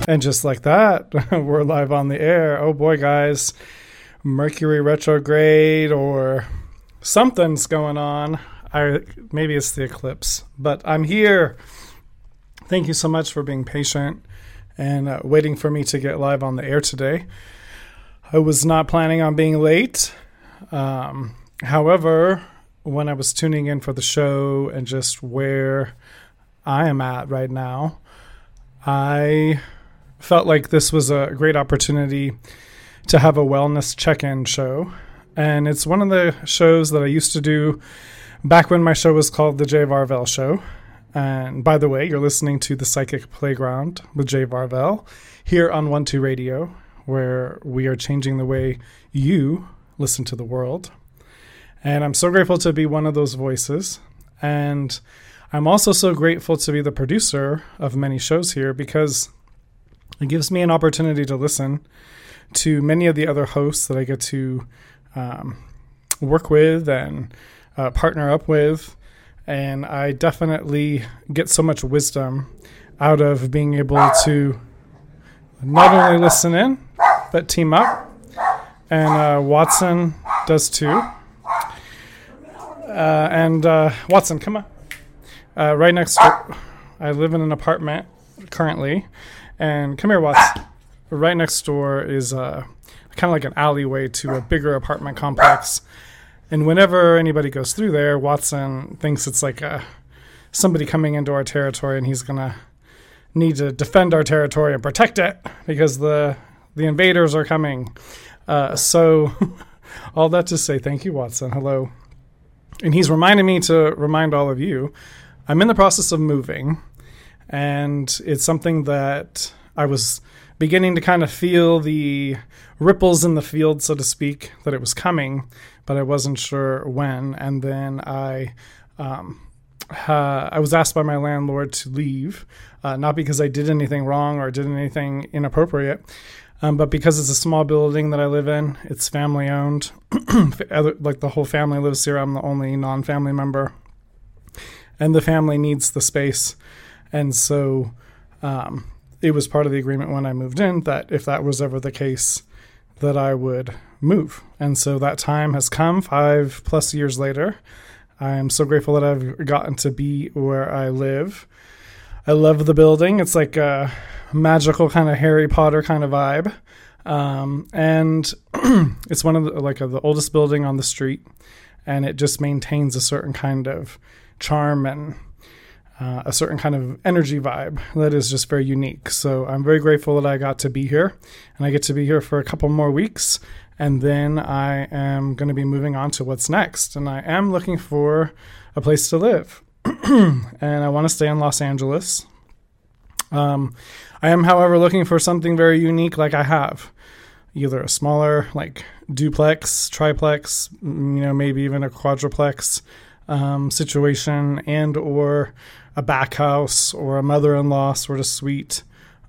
And just like that, we're live on the air. Oh boy, guys, Mercury retrograde or something's going on. Maybe it's the eclipse, but I'm here. Thank you so much for being patient and waiting for me to get live on the air today. I was not planning on being late. However, when I was tuning in for the show and just where I am at right now, I felt like this was a great opportunity to have a wellness check-in show. And it's one of the shows that I used to do back when my show was called The Jay Varvel Show. And by the way, you're listening to The Psychic Playground with Jay Varvel here on 1-2 Radio, where we are changing the way you listen to the world. And I'm so grateful to be one of those voices. And I'm also so grateful to be the producer of many shows here because it gives me an opportunity to listen to many of the other hosts that I get to work with and partner up with. And I definitely get so much wisdom out of being able to not only listen in, but team up. And Watson does too. Watson, come on. Right next door, I live in an apartment currently. And come here, Watson. Right next door is kind of like an alleyway to a bigger apartment complex. And whenever anybody goes through there, Watson thinks it's like somebody coming into our territory, and he's going to need to defend our territory and protect it because the invaders are coming. So all that to say, thank you, Watson. Hello. And he's reminding me to remind all of you, I'm in the process of moving. And it's something that I was beginning to kind of feel the ripples in the field, so to speak, that it was coming, but I wasn't sure when. And then I was asked by my landlord to leave, not because I did anything wrong or did anything inappropriate, but because it's a small building that I live in. It's family owned. Like the whole family lives here. I'm the only non-family member. And the family needs the space. And so it was part of the agreement when I moved in that if that was ever the case, that I would move. And so that time has come 5+ years later. I am so grateful that I've gotten to be where I live. I love the building. It's like a magical kind of Harry Potter kind of vibe. And it's one of the oldest building on the street. And it just maintains a certain kind of charm and a certain kind of energy vibe that is just very unique. So I'm very grateful that I got to be here, and I get to be here for a couple more weeks, and then I am going to be moving on to what's next. And I am looking for a place to live, and I want to stay in Los Angeles. I am, however, looking for something very unique, like I have either a smaller, like duplex, triplex, maybe even a quadruplex situation, and or a back house or a mother-in-law sort of suite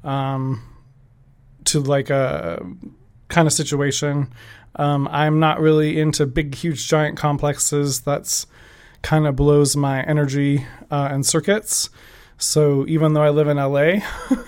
to like a kind of situation. I'm not really into big, huge, giant complexes. That's kind of blows my energy and circuits. So even though I live in LA,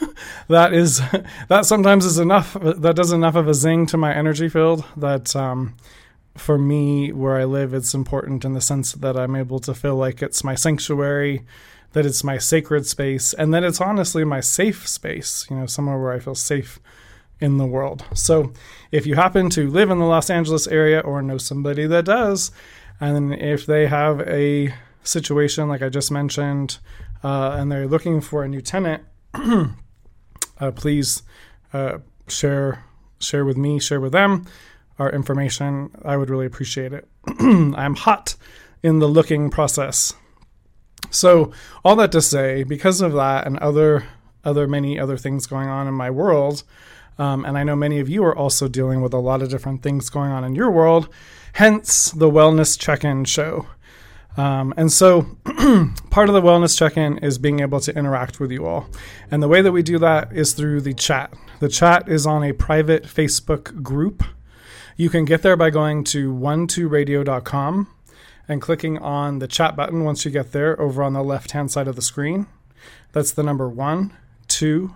that sometimes is enough. That does enough of a zing to my energy field that for me, where I live, it's important in the sense that I'm able to feel like it's my sanctuary, that it's my sacred space, and that it's honestly my safe space, somewhere where I feel safe in the world. So if you happen to live in the Los Angeles area or know somebody that does, and if they have a situation like I just mentioned, and they're looking for a new tenant, please share with me, share with them our information. I would really appreciate it. I'm hot in the looking process. So all that to say, because of that and many other things going on in my world, and I know many of you are also dealing with a lot of different things going on in your world, hence the Wellness Check-In show. And so part of the Wellness Check-In is being able to interact with you all. And the way that we do that is through the chat. The chat is on a private Facebook group. You can get there by going to 12radio.com and clicking on the chat button once you get there over on the left-hand side of the screen. That's the number 12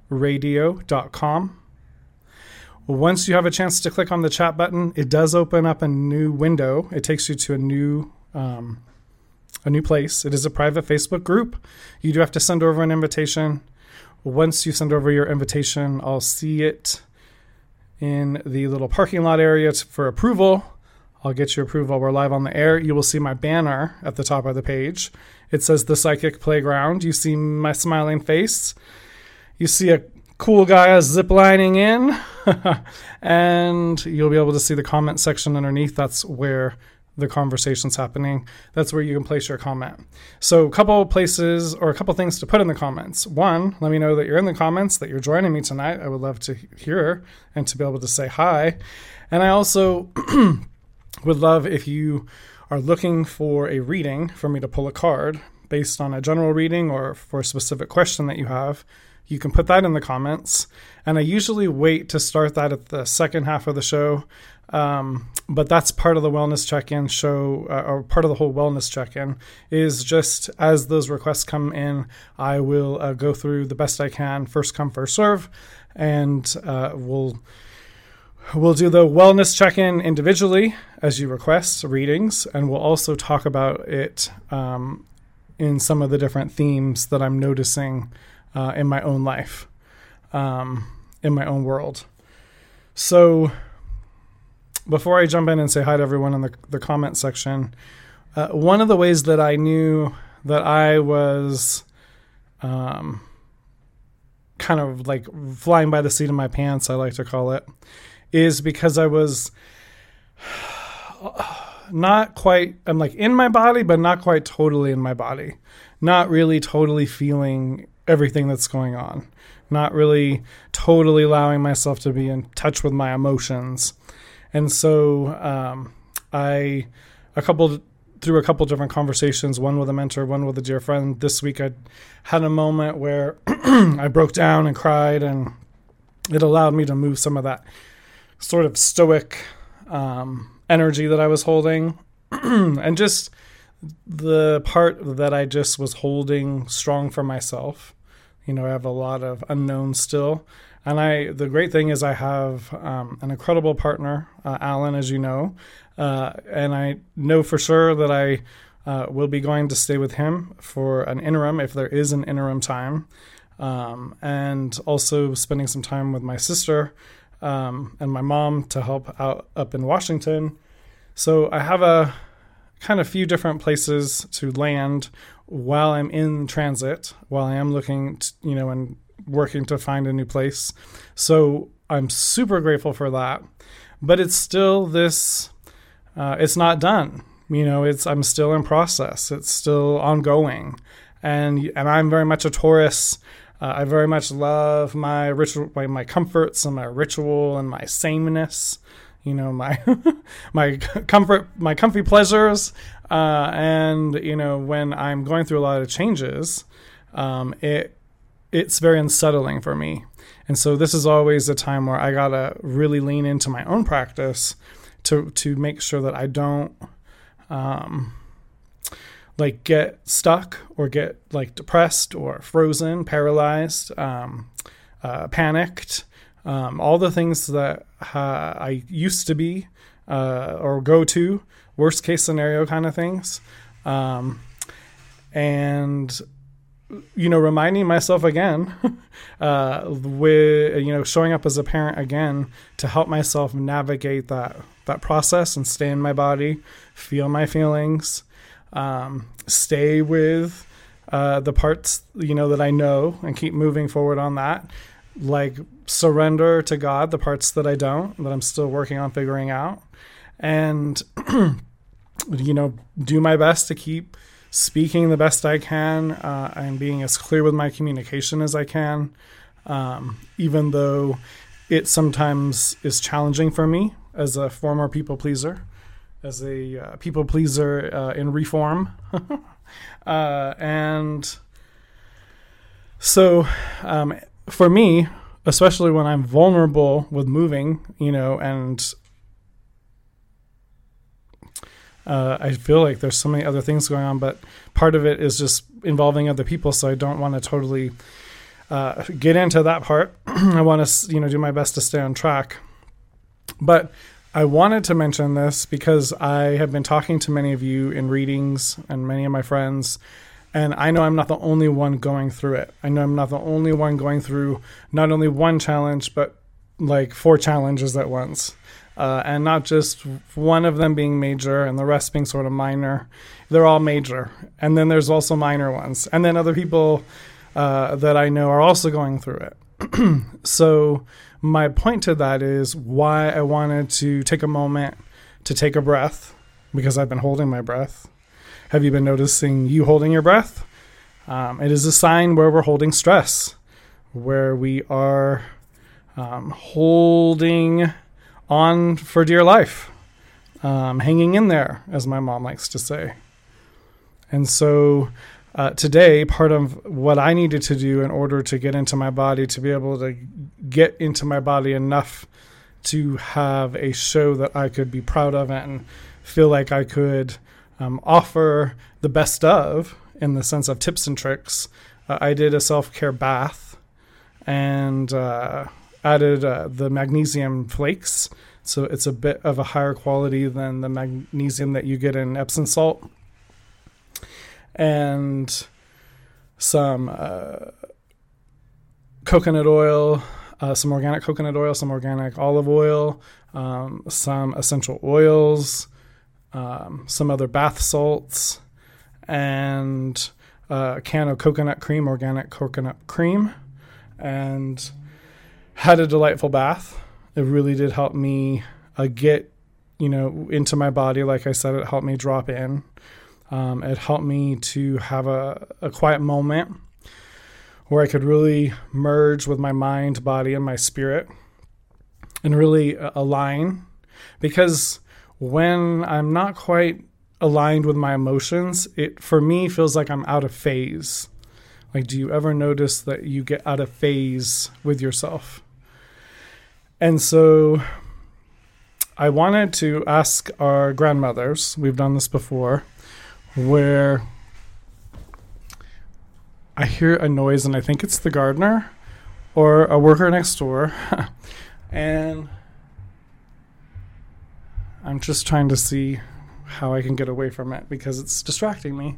wellnessradio.com. Once you have a chance to click on the chat button, it does open up a new window. It takes you to a new place. It is a private Facebook group. You do have to send over an invitation. Once you send over your invitation, I'll see it in the little parking lot area for approval. I'll get your approval. We're live on the air. You will see my banner at the top of the page. It says The Psychic Playground. You see my smiling face. You see a cool guy ziplining in. And you'll be able to see the comment section underneath. That's where the conversation's happening. That's where you can place your comment. So a couple places or a couple things to put in the comments. One, let me know that you're in the comments, that you're joining me tonight. I would love to hear and to be able to say hi. And I also would love if you are looking for a reading for me to pull a card based on a general reading or for a specific question that you have. You can put that in the comments. And I usually wait to start that at the second half of the show. But that's part of the wellness check-in show, or part of the whole wellness check-in, is just as those requests come in, I will go through the best I can, first come, first serve, and we'll do the wellness check-in individually as you request readings, and we'll also talk about it in some of the different themes that I'm noticing in my own life, in my own world. So before I jump in and say hi to everyone in the comment section, one of the ways that I knew that I was kind of like flying by the seat of my pants, I like to call it, is because I was not quite, I'm like in my body, but not quite totally in my body. Not really totally feeling everything that's going on. Not really totally allowing myself to be in touch with my emotions. And so through a couple different conversations, one with a mentor, one with a dear friend, this week I had a moment where I broke down and cried, and it allowed me to move some of that sort of stoic energy that I was holding and just the part that I just was holding strong for myself. You know, I have a lot of unknowns still. And the great thing is I have an incredible partner, Alan, as you know, and I know for sure that I will be going to stay with him for an interim, if there is an interim time, and also spending some time with my sister and my mom to help out up in Washington. So I have a kind of few different places to land while I'm in transit, while I am looking, and working to find a new place. So I'm super grateful for that, but it's still this, it's not done. I'm still in process. It's still ongoing. And I'm very much a Taurus. I very much love my ritual, my comforts and my ritual and my sameness, my, my comfort, my comfy pleasures. And when I'm going through a lot of changes, it's very unsettling for me. And so this is always a time where I gotta really lean into my own practice to make sure that I don't get stuck or get depressed or frozen, paralyzed, panicked, all the things that I used to be or go to, worst case scenario kind of things. And reminding myself again, with, showing up as a parent again to help myself navigate that process and stay in my body, feel my feelings, stay with the parts, that I know and keep moving forward on that, surrender to God, the parts that I don't, that I'm still working on figuring out, and, do my best to keep speaking the best I can, and being as clear with my communication as I can, even though it sometimes is challenging for me as a former people pleaser, in reform. And so for me, especially when I'm vulnerable with moving, and I feel like there's so many other things going on, but part of it is just involving other people. So I don't want to totally get into that part. I want to, do my best to stay on track. But I wanted to mention this because I have been talking to many of you in readings and many of my friends, and I know I'm not the only one going through it. I know I'm not the only one going through not only one challenge, but like 4 challenges at once. And not just one of them being major and the rest being sort of minor. They're all major. And then there's also minor ones. And then other people that I know are also going through it. So my point to that is why I wanted to take a moment to take a breath, because I've been holding my breath. Have you been noticing you holding your breath? It is a sign where we're holding stress, where we are holding on for dear life, hanging in there, as my mom likes to say. And so today, part of what I needed to do in order to get into my body, to be able to get into my body enough to have a show that I could be proud of and feel like I could offer the best of, in the sense of tips and tricks, I did a self-care bath and added the magnesium flakes. So it's a bit of a higher quality than the magnesium that you get in Epsom salt. And some coconut oil, some organic coconut oil, some organic olive oil, some essential oils, some other bath salts, and a can of coconut cream, organic coconut cream, and had a delightful bath. It really did help me get, into my body. Like I said, it helped me drop in. It helped me to have a quiet moment where I could really merge with my mind, body, and my spirit and really align. Because when I'm not quite aligned with my emotions, it, for me, feels like I'm out of phase. Like, do you ever notice that you get out of phase with yourself? And so I wanted to ask our grandmothers, we've done this before, where I hear a noise and I think it's the gardener or a worker next door. And I'm just trying to see how I can get away from it because it's distracting me.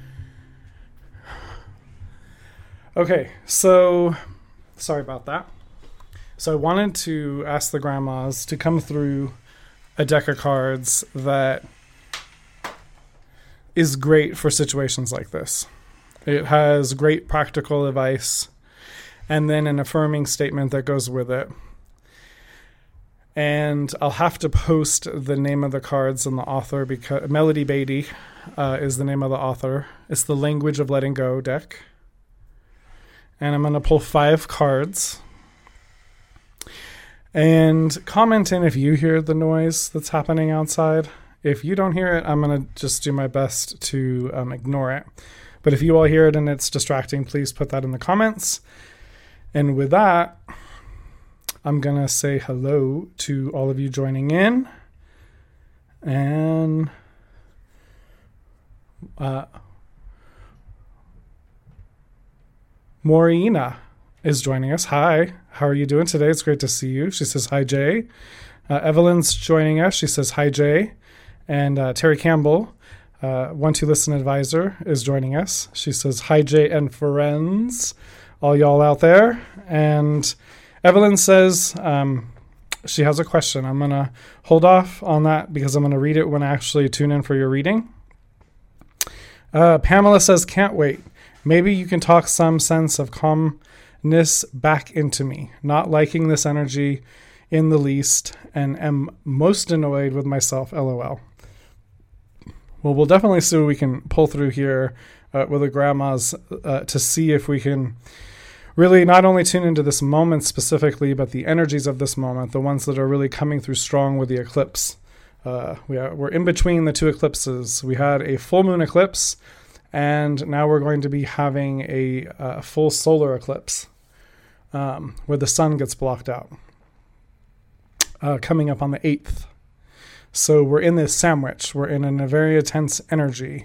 Okay, so sorry about that. So I wanted to ask the grandmas to come through a deck of cards that is great for situations like this. It has great practical advice and then an affirming statement that goes with it. And I'll have to post the name of the cards and the author, because Melody Beatty is the name of the author. It's the Language of Letting Go deck. And I'm going to pull 5 cards. And comment in if you hear the noise that's happening outside. If you don't hear it, I'm going to just do my best to ignore it. But if you all hear it and it's distracting, please put that in the comments. And with that, I'm going to say hello to all of you joining in. And Morina is joining us. Hi, how are you doing today? It's great to see you. She says, hi, Jay. Evelyn's joining us. She says, hi, Jay. And Terry Campbell, 1-2 Advisor, is joining us. She says, hi, Jay and friends, all y'all out there. And Evelyn says she has a question. I'm going to hold off on that because I'm going to read it when I actually tune in for your reading. Pamela says, can't wait. Maybe you can talk some sense of calmness back into me. Not liking this energy in the least and am most annoyed with myself, LOL. Well, we'll definitely see what we can pull through here with the grandmas to see if we can really not only tune into this moment specifically, but the energies of this moment, the ones that are really coming through strong with the eclipse. We're in between the 2 eclipses. We had a full moon eclipse, and now we're going to be having a full solar eclipse where the sun gets blocked out, coming up on the 8th. So we're in this sandwich. We're in a very intense energy.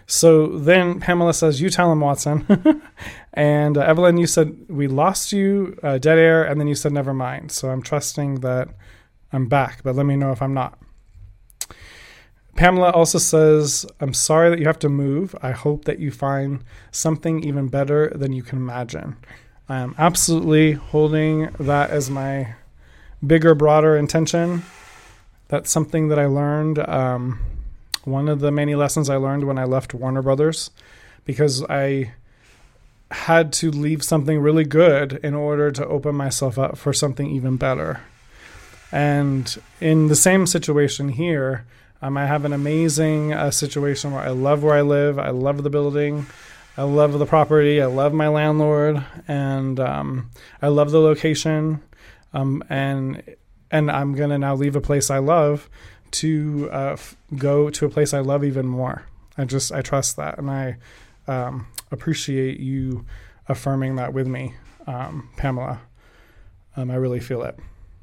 So then Pamela says, you tell him, Watson. And Evelyn, you said, we lost you, dead air, and then you said, never mind. So I'm trusting that I'm back, but let me know if I'm not. Pamela also says, I'm sorry that you have to move. I hope that you find something even better than you can imagine. I am absolutely holding that as my bigger, broader intention. That's something that I learned. One of the many lessons I learned when I left Warner Brothers, because I had to leave something really good in order to open myself up for something even better. And in the same situation here, I have an amazing situation where I live. I love the building. I love the property. I love my landlord. And I love the location. And I'm going to now leave a place I love to go to a place I love even more. I trust that. And I appreciate you affirming that with me, Pamela. I really feel it.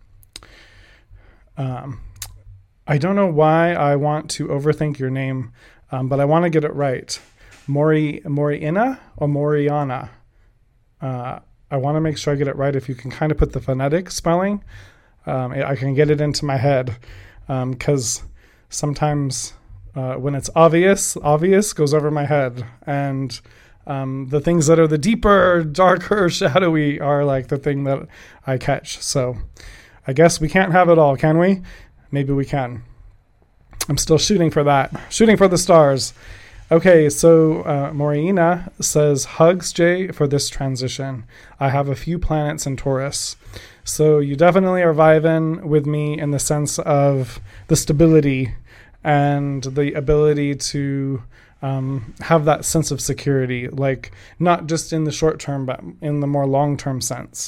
I don't know why I want to overthink your name, but I want to get it right. Moriina or Moriana? I want to make sure I get it right. If you can kind of put the phonetic spelling, I can get it into my head, because sometimes when it's obvious goes over my head. And the things that are the deeper, darker, shadowy are like the thing that I catch. So I guess we can't have it all, can we? Maybe we can. I'm still shooting for that. Shooting for the stars. Okay, so Morina says, hugs, Jay, for this transition. I have a few planets in Taurus. So you definitely are vibing with me in the sense of the stability and the ability to have that sense of security, like not just in the short term, but in the more long-term sense.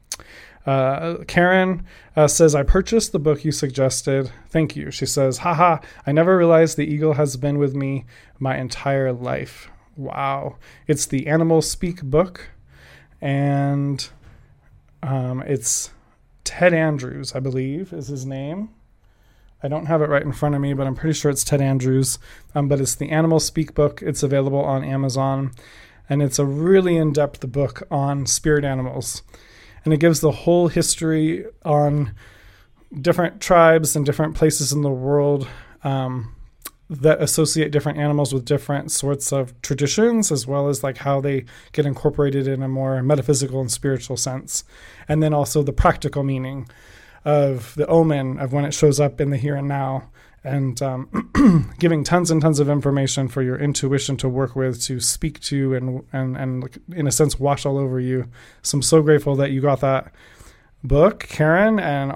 Karen says, I purchased the book you suggested. Thank you. She says, haha, I never realized the eagle has been with me my entire life. Wow. It's the Animal Speak book. And it's Ted Andrews, I believe, is his name. I don't have it right in front of me, but I'm pretty sure it's Ted Andrews. But it's the Animal Speak book. It's available on Amazon. And it's a really in-depth book on spirit animals. And it gives the whole history on different tribes and different places in the world that associate different animals with different sorts of traditions, as well as like how they get incorporated in a more metaphysical and spiritual sense. And then also the practical meaning of the omen of when it shows up in the here and now, and giving tons and tons of information for your intuition to work with, to speak to, and in a sense wash all over you. So I'm so grateful that you got that book, Karen, and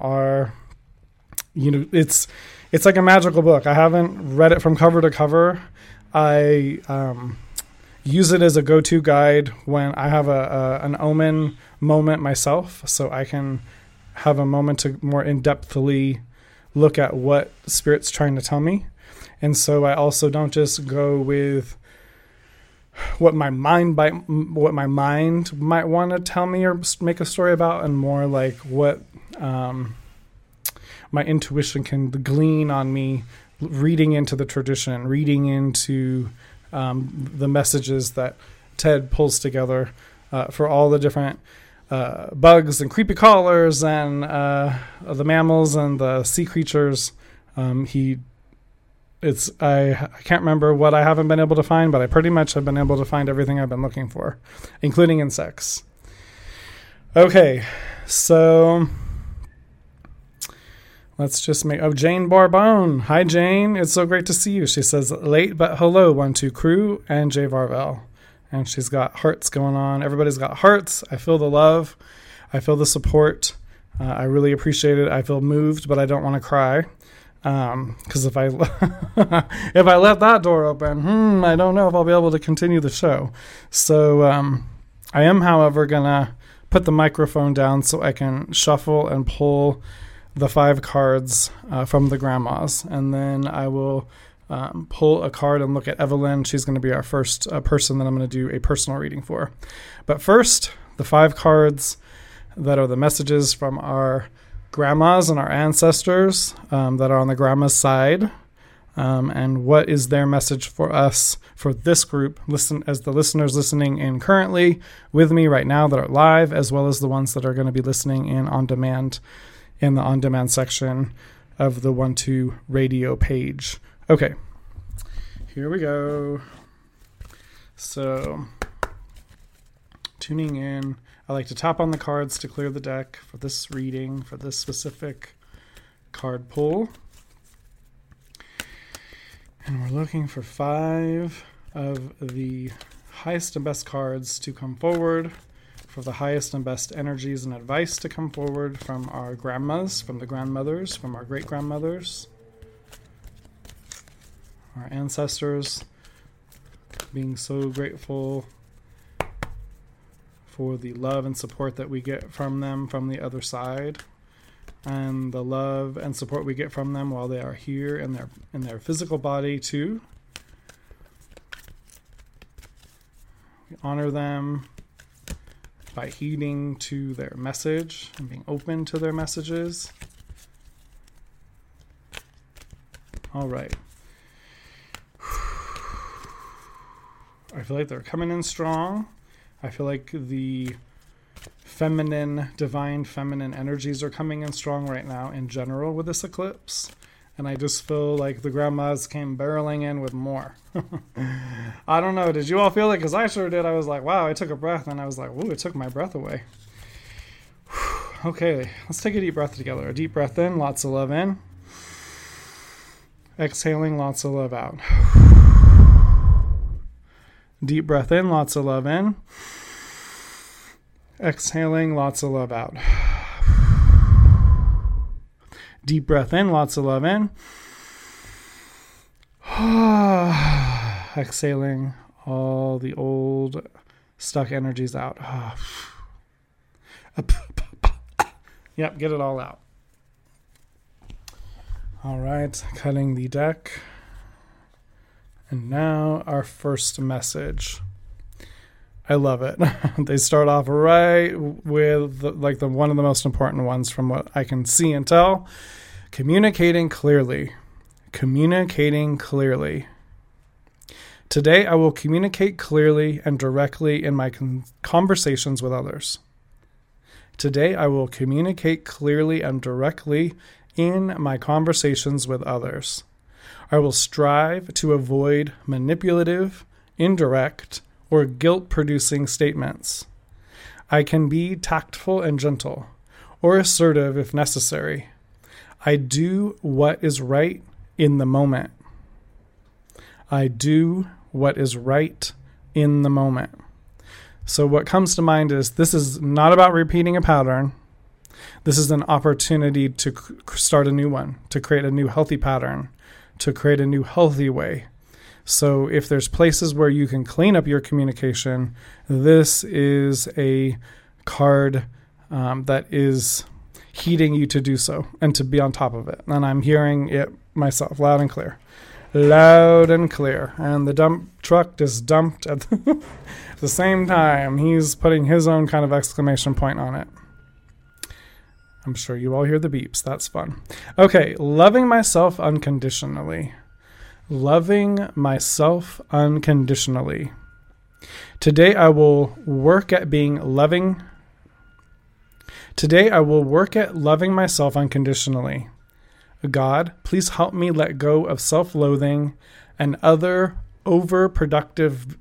it's like a magical book. I haven't read it from cover to cover. I use it as a go-to guide when I have an omen moment myself, so I can have a moment to more in-depthly look at what Spirit's trying to tell me. And so I also don't just go with what my mind might want to tell me or make a story about, and more like what my intuition can glean on me, reading into the tradition, reading into the messages that Ted pulls together for all the different bugs and creepy crawlers and the mammals and the sea creatures. I can't remember what I haven't been able to find, but I pretty much have been able to find everything I've been looking for, including insects. Okay, so let's just Jane Barbone. Hi, Jane. It's so great to see you. She says, late but hello, 1-2 crew and Jay Varvel. And she's got hearts going on. Everybody's got hearts. I feel the love. I feel the support. I really appreciate it. I feel moved, but I don't want to cry. Because if I let that door open, I don't know if I'll be able to continue the show. So I am, however, going to put the microphone down so I can shuffle and pull the 5 cards from the grandmas. And then I will pull a card and look at Evelyn. She's going to be our first person that I'm going to do a personal reading for. But first, the 5 cards that are the messages from our grandmas and our ancestors that are on the grandma's side. and what is their message for us, for this group, as the listeners listening in currently with me right now that are live, as well as the ones that are going to be listening in on demand in the on-demand section of the 1-2 radio page. Okay, here we go. So, tuning in. I like to tap on the cards to clear the deck for this reading, for this specific card pull. And we're looking for 5 of the highest and best cards to come forward, for the highest and best energies and advice to come forward from our grandmas, from the grandmothers, from our great-grandmothers, our ancestors, being so grateful for the love and support that we get from them from the other side, and the love and support we get from them while they are here in their physical body too. We honor them by heeding to their message and being open to their messages. All right. I feel like they're coming in strong. I feel like the divine feminine energies are coming in strong right now in general with this eclipse. And I just feel like the grandmas came barreling in with more. I don't know. Did you all feel it? Because I sure did. I was like, wow, I took a breath and I was like, ooh, it took my breath away. Okay, let's take a deep breath together. A deep breath in, lots of love in. Exhaling, lots of love out. Deep breath in, lots of love in. Exhaling, lots of love out. Deep breath in, lots of love in. Exhaling all the old stuck energies out. Yep, get it all out. All right, cutting the deck. And now our first message. I love it. They start off right with the one of the most important ones from what I can see and tell. Communicating clearly. Communicating clearly. Today I will communicate clearly and directly in my conversations with others. Today I will communicate clearly and directly in my conversations with others. I will strive to avoid manipulative, indirect, or guilt-producing statements. I can be tactful and gentle, or assertive if necessary. I do what is right in the moment. I do what is right in the moment. So what comes to mind is this is not about repeating a pattern. This is an opportunity to start a new one, to create a new healthy pattern, to create a new healthy way. So if there's places where you can clean up your communication, this is a card that is heeding you to do so and to be on top of it. And I'm hearing it myself loud and clear. Loud and clear. And the dump truck just dumped at the same time. He's putting his own kind of exclamation point on it. I'm sure you all hear the beeps. That's fun. Okay, loving myself unconditionally. Loving myself unconditionally. Today I will work at being loving. Today I will work at loving myself unconditionally. God, please help me let go of self-loathing and other overproducing.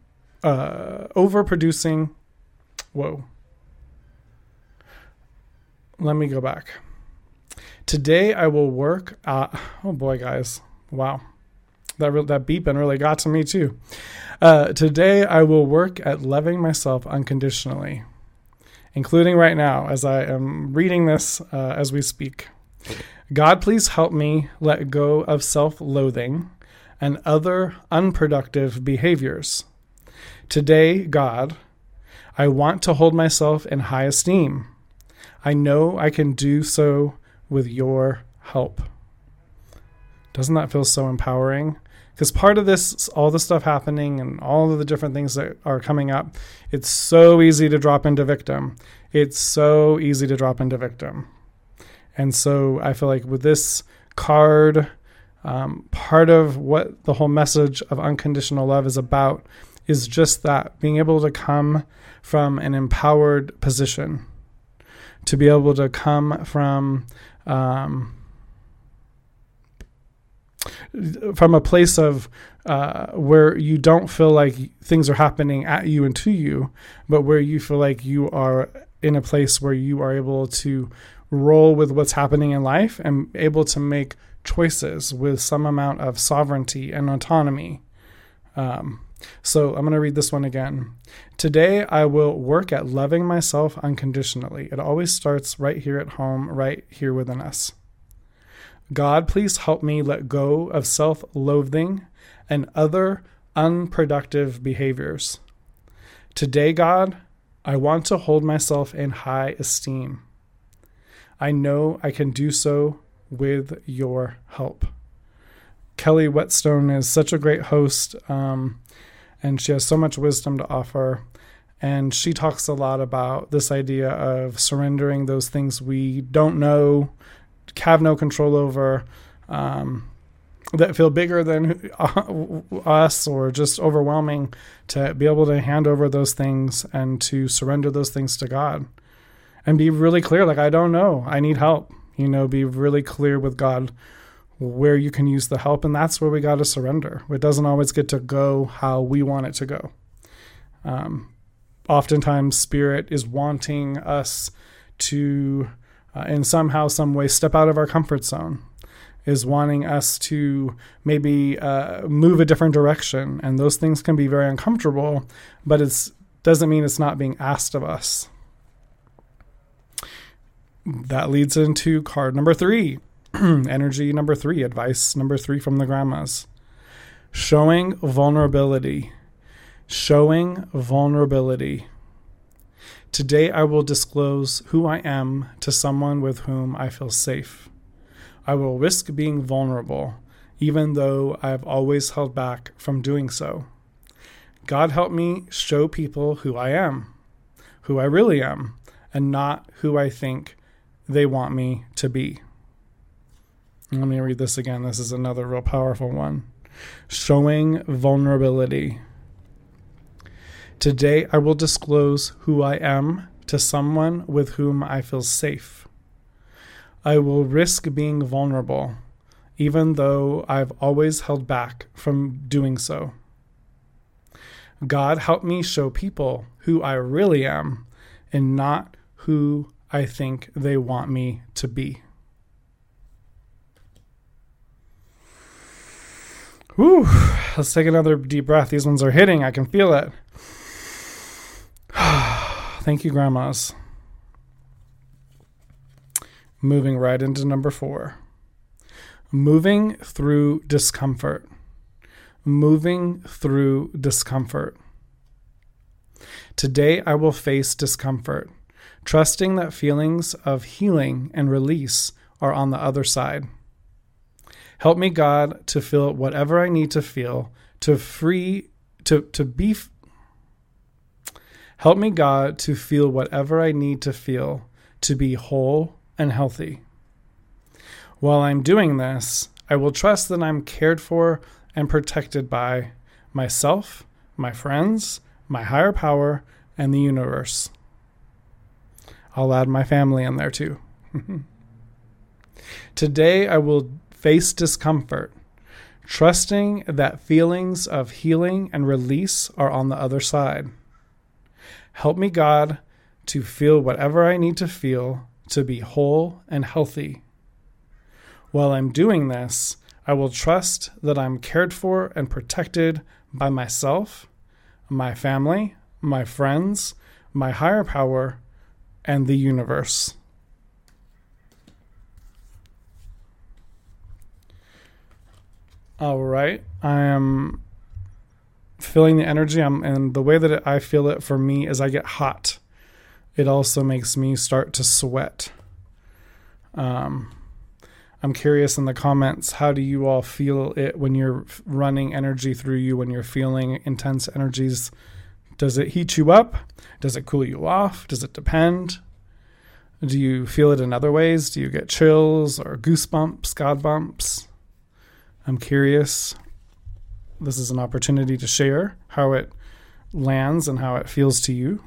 Let me go back. Today I will work. Oh boy, guys! Wow, that beeping really got to me too. Today I will work at loving myself unconditionally, including right now as I am reading this as we speak. God, please help me let go of self-loathing and other unproductive behaviors. Today, God, I want to hold myself in high esteem. I know I can do so with your help. Doesn't that feel so empowering? Because part of this, all the stuff happening and all of the different things that are coming up, it's so easy to drop into victim. It's so easy to drop into victim. And so I feel like with this card Part of what the whole message of unconditional love is about is just that, being able to come from an empowered position, to be able to come from a place of where you don't feel like things are happening at you and to you, but where you feel like you are in a place where you are able to roll with what's happening in life and able to make choices with some amount of sovereignty and autonomy. So I'm going to read this one again. Today, I will work at loving myself unconditionally. It always starts right here at home, right here within us. God, please help me let go of self-loathing and other unproductive behaviors. Today, God, I want to hold myself in high esteem. I know I can do so with your help. Kelly Whetstone is such a great host, and she has so much wisdom to offer. And she talks a lot about this idea of surrendering those things we don't know, have no control over, that feel bigger than us or just overwhelming, to be able to hand over those things and to surrender those things to God and be really clear. Like, I don't know, I need help, be really clear with God where you can use the help. And that's where we got to surrender. It doesn't always get to go how we want it to go. Oftentimes Spirit is wanting us to, in somehow, some way, step out of our comfort zone, is wanting us to maybe move a different direction. And those things can be very uncomfortable, but it doesn't mean it's not being asked of us. That leads into card number 3, energy number 3, advice number 3 from the grandmas. Showing vulnerability. Showing vulnerability. Today I will disclose who I am to someone with whom I feel safe. I will risk being vulnerable, even though I have always held back from doing so. God help me show people who I am, who I really am, and not who I think they want me to be. Let me read this again. This is another real powerful one. Showing vulnerability. Today I will disclose who I am to someone with whom I feel safe. I will risk being vulnerable, even though I've always held back from doing so. God help me show people who I really am and not who I think they want me to be. Whew. Let's take another deep breath. These ones are hitting. I can feel it. Thank you, grandmas. Moving right into number 4. Moving through discomfort. Moving through discomfort. Today I will face discomfort, trusting that feelings of healing and release are on the other side. Help me, God, to feel whatever I need to feel, Help me, God, to feel whatever I need to feel to be whole and healthy. While I'm doing this, I will trust that I'm cared for and protected by myself, my friends, my higher power, and the universe. I'll add my family in there too. Today, I will face discomfort, trusting that feelings of healing and release are on the other side. Help me, God, to feel whatever I need to feel to be whole and healthy. While I'm doing this, I will trust that I'm cared for and protected by myself, my family, my friends, my higher power, and the universe. All right, I am feeling the energy, and the way that I feel it for me is I get hot. It also makes me start to sweat. I'm curious in the comments, how do you all feel it when you're running energy through you, when you're feeling intense energies? Does it heat you up? Does it cool you off? Does it depend? Do you feel it in other ways? Do you get chills or goosebumps, God bumps? I'm curious. This is an opportunity to share how it lands and how it feels to you.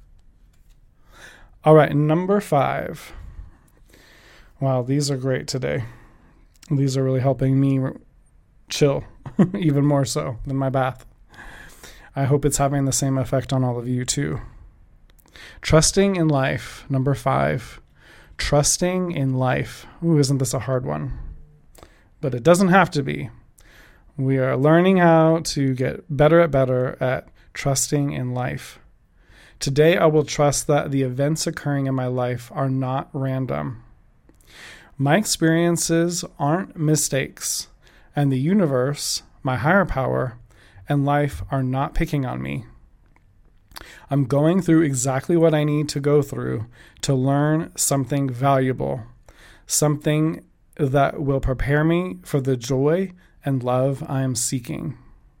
All right, number 5. Wow, these are great today. These are really helping me chill, even more so than my bath. I hope it's having the same effect on all of you too. Trusting in life, number 5. Trusting in life. Ooh, isn't this a hard one? But it doesn't have to be. We are learning how to get better at trusting in life. Today, I will trust that the events occurring in my life are not random. My experiences aren't mistakes, and the universe, my higher power, and life are not picking on me. I'm going through exactly what I need to go through to learn something valuable, something that will prepare me for the joy and love I am seeking.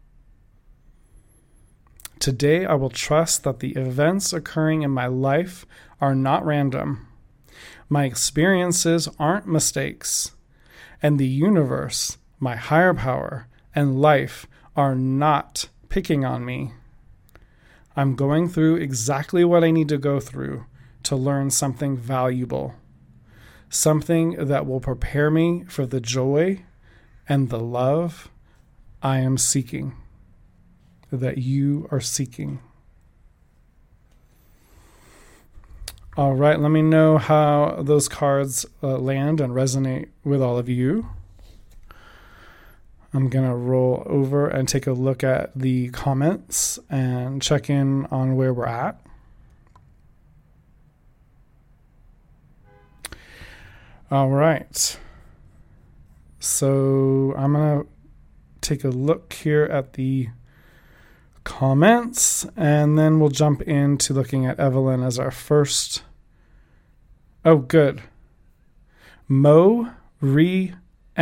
Today, I will trust that the events occurring in my life are not random. My experiences aren't mistakes, and the universe, my higher power, and life are not picking on me. I'm going through exactly what I need to go through to learn something valuable, something that will prepare me for the joy and the love I am seeking, that you are seeking. All right, let me know how those cards land and resonate with all of you. I'm going to roll over and take a look at the comments and check in on where we're at. All right. So I'm going to take a look here at the comments, and then we'll jump into looking at Evelyn as our first. Oh, good. Moriena.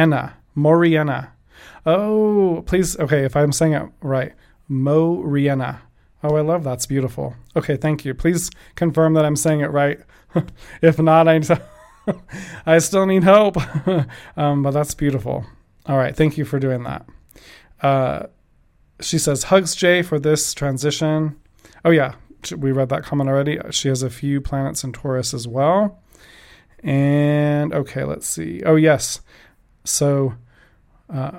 Oh, please. Okay, if I'm saying it right. Moriena. Oh, I love that's beautiful. Okay, thank you. Please confirm that I'm saying it right. If not, I still need help. But that's beautiful. All right, thank you for doing that. She says, hugs, Jay, for this transition. Oh, yeah, we read that comment already. She has a few planets in Taurus as well. And, okay, let's see. Oh, yes. So, I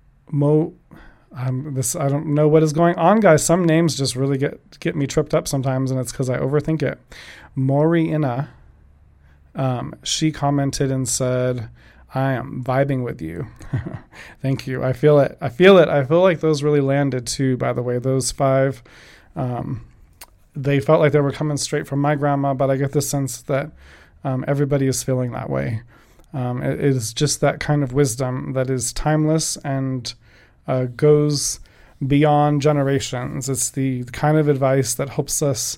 don't know what is going on, guys. Some names just really get me tripped up sometimes, and it's because I overthink it. Moriena, she commented and said, I am vibing with you. Thank you. I feel it. I feel like those really landed too, by the way. Those 5, they felt like they were coming straight from my grandma, but I get the sense that everybody is feeling that way. It is just that kind of wisdom that is timeless and goes beyond generations. It's the kind of advice that helps us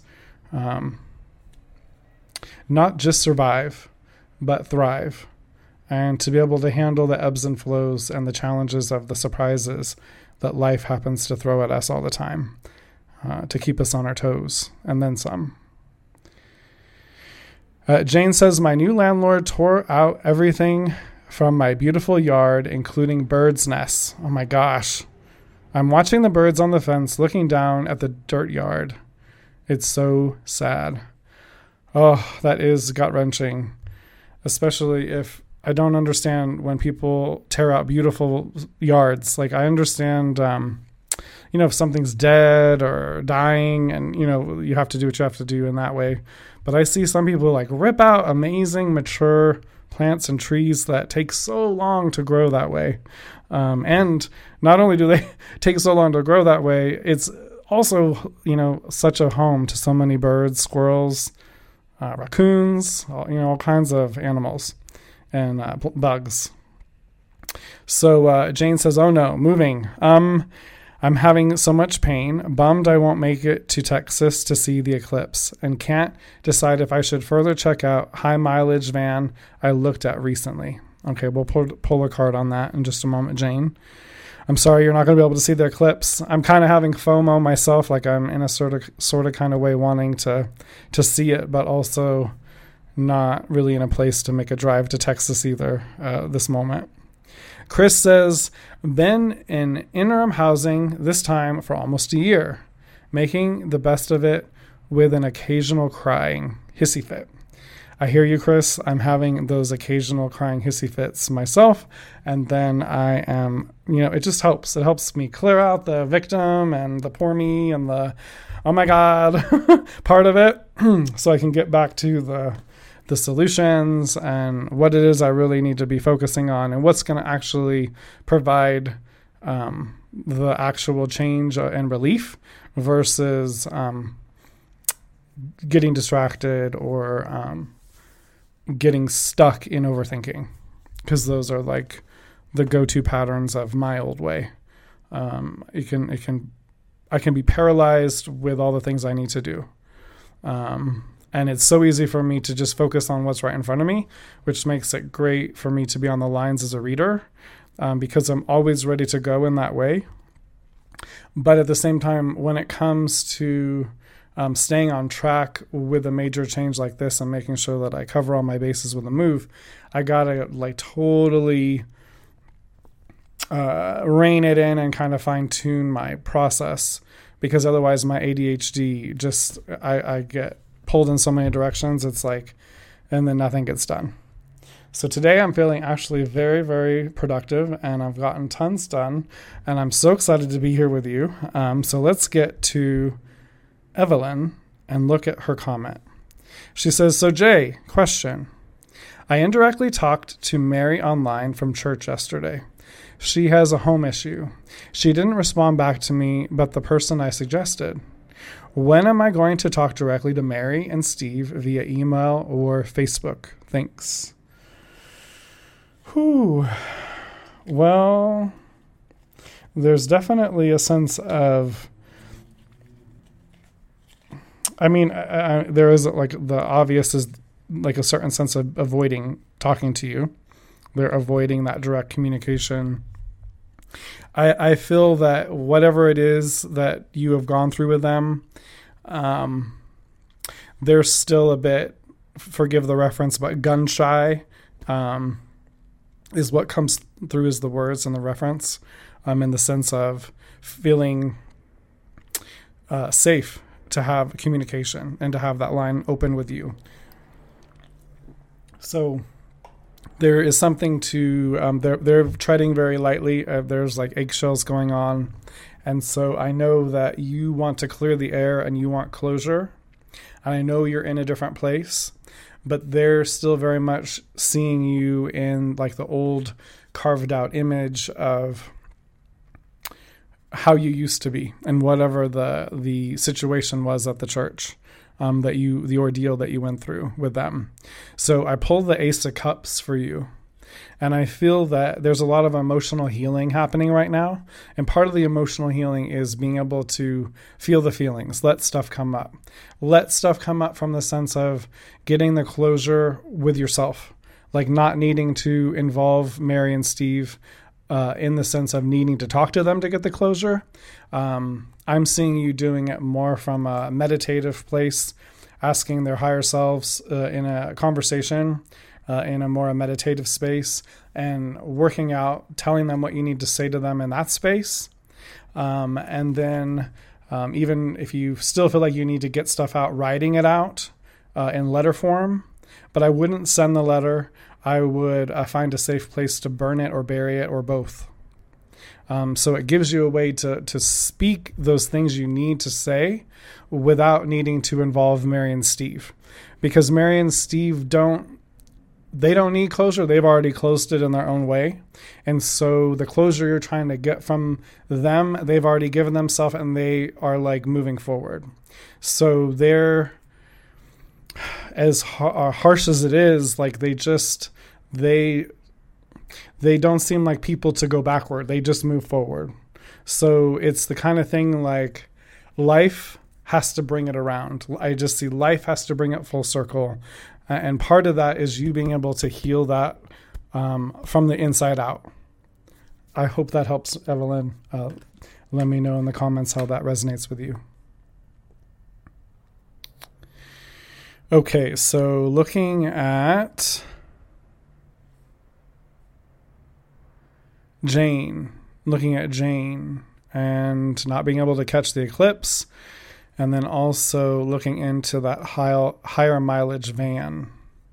not just survive, but thrive. And to be able to handle the ebbs and flows and the challenges of the surprises that life happens to throw at us all the time, to keep us on our toes, and then some. Jane says, my new landlord tore out everything from my beautiful yard, including birds' nests. Oh my gosh. I'm watching the birds on the fence, looking down at the dirt yard. It's so sad. Oh, that is gut-wrenching, especially if I don't understand when people tear out beautiful yards. Like, I understand, if something's dead or dying and, you have to do what you have to do in that way. But I see some people like rip out amazing mature plants and trees that take so long to grow that way. And not only do they take so long to grow that way, it's also, such a home to so many birds, squirrels, raccoons, all kinds of animals and bugs. So Jane says, oh no, moving. I'm having so much pain, bummed I won't make it to Texas to see the eclipse, and can't decide if I should further check out high mileage van I looked at recently. Okay, we'll pull a card on that in just a moment, Jane. I'm sorry you're not going to be able to see the eclipse. I'm kind of having FOMO myself, like I'm in a sort of kind of way wanting to see it, but also not really in a place to make a drive to Texas either this moment. Chris says, been in interim housing this time for almost a year, making the best of it with an occasional crying hissy fit. I hear you, Chris. I'm having those occasional crying hissy fits myself. And then I am, it just helps. It helps me clear out the victim and the poor me and the, oh my God, part of it. So I can get back to the solutions and what it is I really need to be focusing on and what's going to actually provide the actual change and relief versus getting distracted or getting stuck in overthinking, because those are like the go-to patterns of my old way. I can be paralyzed with all the things I need to do. And it's so easy for me to just focus on what's right in front of me, which makes it great for me to be on the lines as a reader, because I'm always ready to go in that way. But at the same time, when it comes to staying on track with a major change like this and making sure that I cover all my bases with a move, I gotta totally rein it in and kind of fine tune my process, because otherwise my ADHD just, I get pulled in so many directions. It's and then nothing gets done. So today I'm feeling actually very, very productive, and I've gotten tons done, and I'm so excited to be here with you. So let's get to Evelyn and look at her comment. She says, so Jay, question. I indirectly talked to Mary online from church yesterday. She has a home issue. She didn't respond back to me, but the person I suggested. When am I going to talk directly to Mary and Steve via email or Facebook? Thanks. Well, there's definitely a sense of, there is the obvious is a certain sense of avoiding talking to you. They're avoiding that direct communication. I feel that whatever it is that you have gone through with them, they're still a bit, forgive the reference, but gun shy is what comes through as the words and the reference, in the sense of feeling safe to have communication and to have that line open with you. So there is something to, they're treading very lightly. There's eggshells going on. And so I know that you want to clear the air and you want closure. And I know you're in a different place, but they're still very much seeing you in the old carved out image of how you used to be and whatever the situation was at the church, the ordeal that you went through with them. So I pulled the Ace of Cups for you. And I feel that there's a lot of emotional healing happening right now. And part of the emotional healing is being able to feel the feelings, let stuff come up. Let stuff come up from the sense of getting the closure with yourself, not needing to involve Mary and Steve in the sense of needing to talk to them to get the closure. I'm seeing you doing it more from a meditative place, asking their higher selves in a conversation, in a more meditative space, and working out, telling them what you need to say to them in that space. And then even if you still feel like you need to get stuff out, writing it out in letter form. But I wouldn't send the letter. I would find a safe place to burn it or bury it or both. So it gives you a way to speak those things you need to say without needing to involve Mary and Steve. Because Mary and Steve don't need closure. They've already closed it in their own way. And so the closure you're trying to get from them, they've already given themselves, and they are moving forward. So they're, as harsh as it is, they don't seem like people to go backward. They just move forward. So it's the kind of thing life has to bring it around. I just see life has to bring it full circle. And part of that is you being able to heal that from the inside out. I hope that helps, Evelyn. Let me know in the comments how that resonates with you. Okay, so looking at Jane, looking at Jane and not being able to catch the eclipse, and then also looking into that higher mileage van.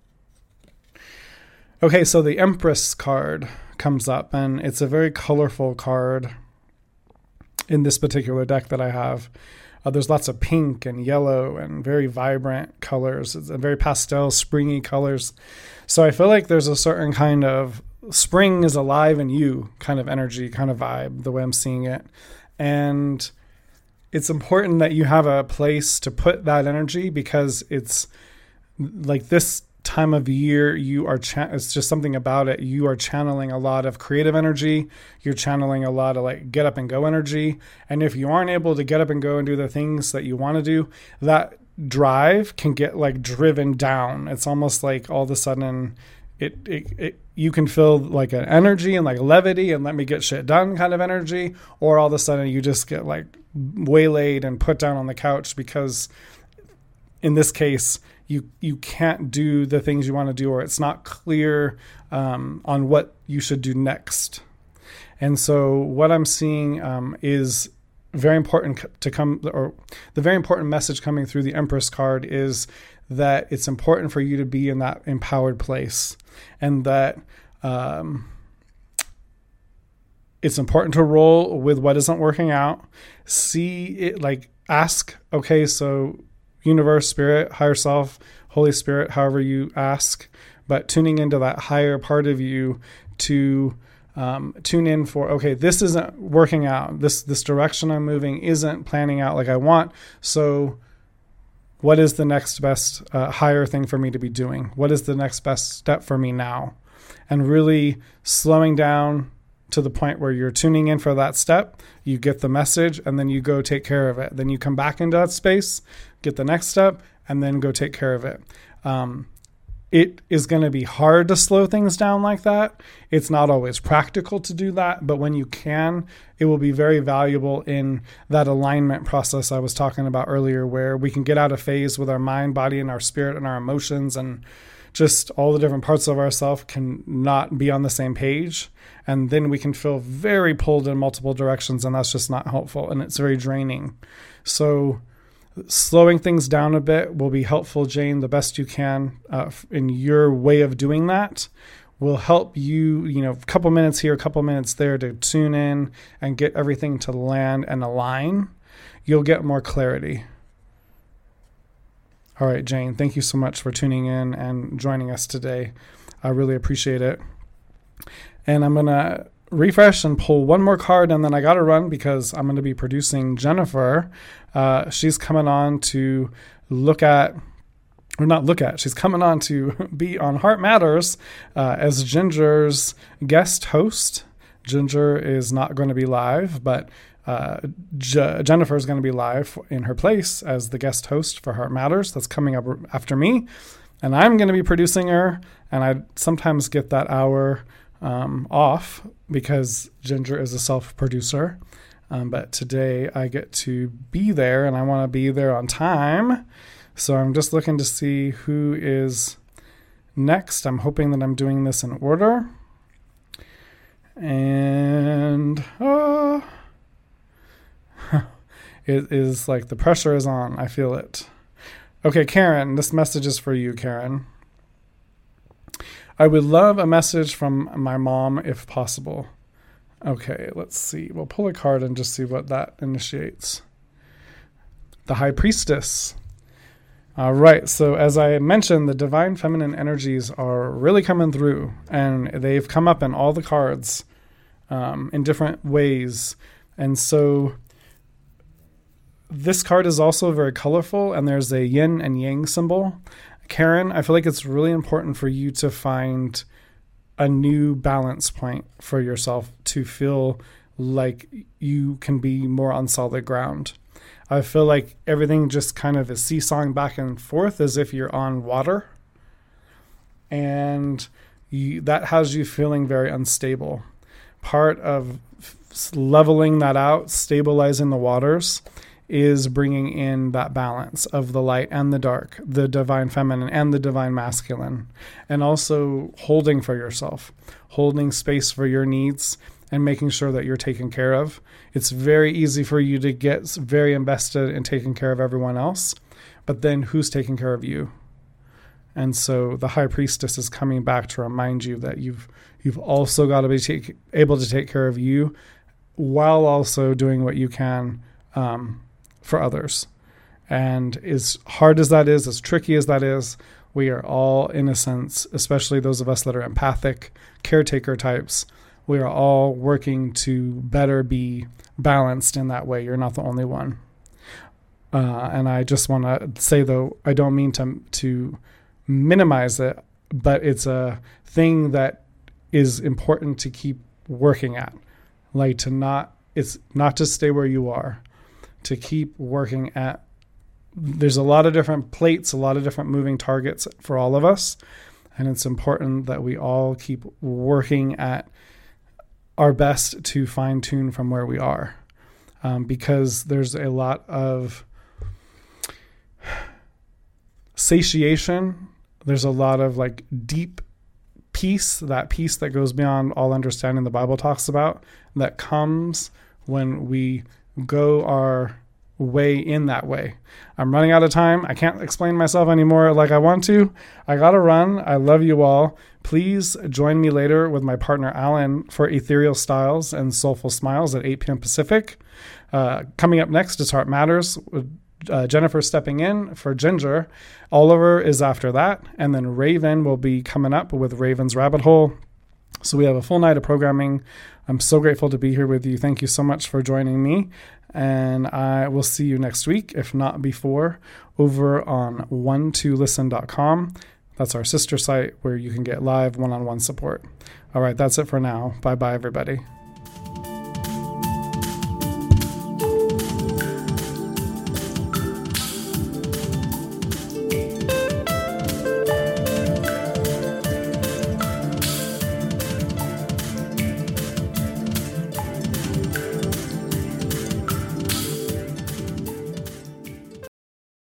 Okay, so the Empress card comes up, and it's a very colorful card in this particular deck that I have. There's lots of pink and yellow and very vibrant colors. It's a very pastel, springy colors. So I feel like there's a certain kind of spring is alive in you kind of energy, kind of vibe, the way I'm seeing it. And it's important that you have a place to put that energy, because it's like this time of year, it's just something about it. You are channeling a lot of creative energy. You're channeling a lot of like get up and go energy. And if you aren't able to get up and go and do the things that you want to do, that drive can get like driven down. It's almost like all of a sudden you can feel like an energy and like levity and let me get shit done kind of energy, or all of a sudden you just get like waylaid and put down on the couch because in this case, you can't do the things you want to do, or it's not clear on what you should do next. And so what I'm seeing is very important or the very important message coming through the Empress card is that it's important for you to be in that empowered place, and that it's important to roll with what isn't working out. See it, like ask, okay, so universe, spirit, higher self, Holy Spirit, however you ask, but tuning into that higher part of you to tune in for, okay, this isn't working out. This direction I'm moving isn't planning out like I want. So what is the next best higher thing for me to be doing? What is the next best step for me now? And really slowing down to the point where you're tuning in for that step, you get the message, and then you go take care of it. Then you come back into that space, get the next step, and then go take care of it. It is going to be hard to slow things down like that. It's not always practical to do that, but when you can, it will be very valuable in that alignment process I was talking about earlier, where we can get out of phase with our mind, body, and our spirit and our emotions, and just all the different parts of ourselves can not be on the same page. And then we can feel very pulled in multiple directions, and that's just not helpful, and it's very draining. So slowing things down a bit will be helpful, Jane, the best you can in your way of doing that will help you, a couple minutes here, a couple minutes there to tune in and get everything to land and align. You'll get more clarity. All right, Jane, thank you so much for tuning in and joining us today. I really appreciate it. And I'm going to refresh and pull one more card, and then I got to run because I'm going to be producing Jennifer. She's coming on to she's coming on to be on Heart Matters as Ginger's guest host. Ginger is not going to be live, but Jennifer is going to be live in her place as the guest host for Heart Matters. That's coming up after me, and I'm going to be producing her, and I sometimes get that hour off because Ginger is a self-producer. But today I get to be there, and I want to be there on time. So I'm just looking to see who is next. I'm hoping that I'm doing this in order. And it is like the pressure is on. I feel it. Okay, Karen, this message is for you, Karen. I would love a message from my mom if possible. Okay, let's see. We'll pull a card and just see what that initiates. The High Priestess. All right, so as I mentioned, the divine feminine energies are really coming through, and they've come up in all the cards in different ways. And so this card is also very colorful, and there's a yin and yang symbol. Karen, I feel like it's really important for you to find a new balance point for yourself to feel like you can be more on solid ground. I feel like everything just kind of is seesawing back and forth as if you're on water. And that has you feeling very unstable. Part of leveling that out, stabilizing the waters, is bringing in that balance of the light and the dark, the divine feminine and the divine masculine, and also holding for yourself, holding space for your needs, and making sure that you're taken care of. It's very easy for you to get very invested in taking care of everyone else, but then who's taking care of you? And so the high priestess is coming back to remind you that you've also got to be able to take care of you while also doing what you can for others. And as hard as that is, as tricky as that is, we are all, in a sense, especially those of us that are empathic, caretaker types, we are all working to better be balanced in that way. You're not the only one. And I just want to say, though, I don't mean to minimize it, but it's a thing that is important to keep working at. Like it's not to stay where you are, to keep working at. There's a lot of different plates, a lot of different moving targets for all of us. And it's important that we all keep working at our best to fine tune from where we are. Because there's a lot of satiation. There's a lot of like deep peace, that peace that goes beyond all understanding the Bible talks about, that comes when we go our way in that way. I'm running out of time. I can't explain myself anymore like I want to. I gotta run. I love you all. Please join me later with my partner Alan for Ethereal Styles and Soulful Smiles at 8 p.m. Pacific. Coming up next is Heart Matters with Jennifer stepping in for Ginger. Oliver is after that, and then Raven will be coming up with Raven's Rabbit Hole. So we have a full night of programming. I'm so grateful to be here with you. Thank you so much for joining me. And I will see you next week, if not before, over on one2listen.com. That's our sister site where you can get live one-on-one support. All right, that's it for now. Bye-bye, everybody.